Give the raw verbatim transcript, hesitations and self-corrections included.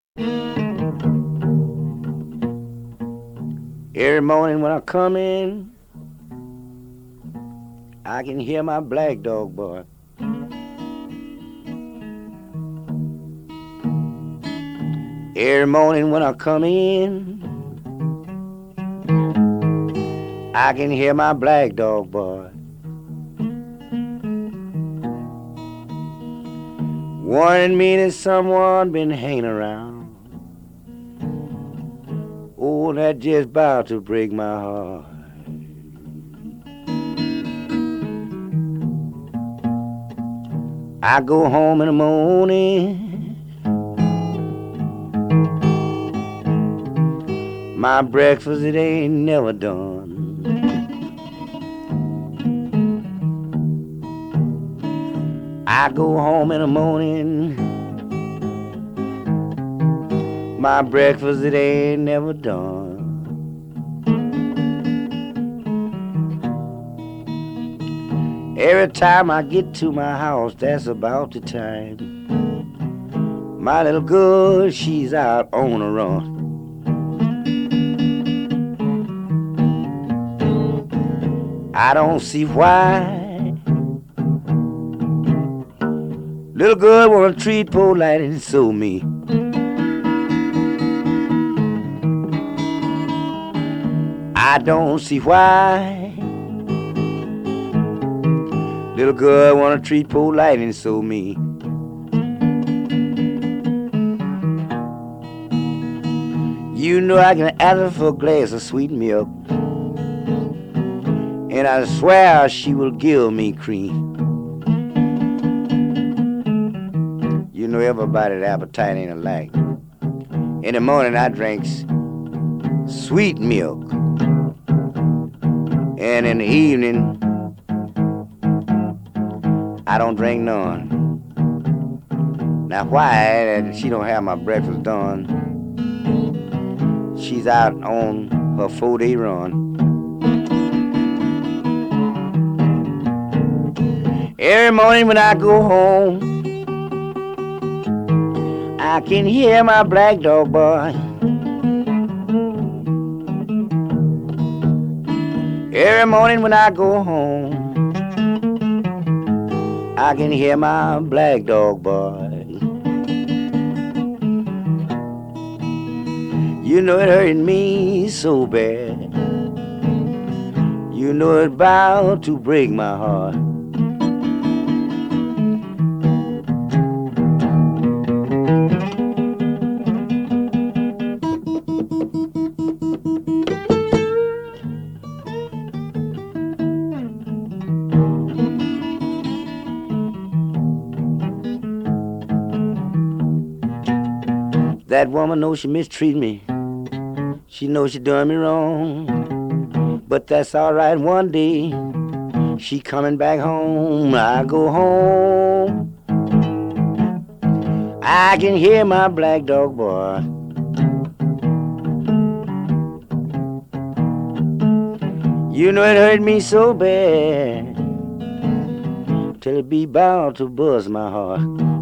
Every morning when I come in, I can hear my black dog bark. Every morning when I come in, I can hear my black dog bark. Warning me that someone been hanging around. Oh, that just about to break my heart. I go home in the morning, my breakfast it ain't never done. I go home in the morning, my breakfast it ain't never done. Every time I get to my house, that's about the time my little girl, she's out on a run. I don't see why little girl wanna treat poor Lady so me. I don't see why little girl wanna treat poor Lightning so me. You know I can ask her for a glass of sweet milk, and I swear she will give me cream. You know everybody's appetite ain't alike. In the morning I drinks sweet milk, and in the evening I don't drink none. Now why she don't have my breakfast done? She's out on her four-day run. Every morning when I go home, I can hear my black dog bark. Every morning when I go home, I can hear my black dog bark. You know it hurt me so bad. You know it's about to break my heart. That woman knows she mistreated me. She knows she done me wrong. But that's all right one day. She coming back home. I go home. I can hear my black dog bark. You know it hurt me so bad till it be bound to buzz my heart.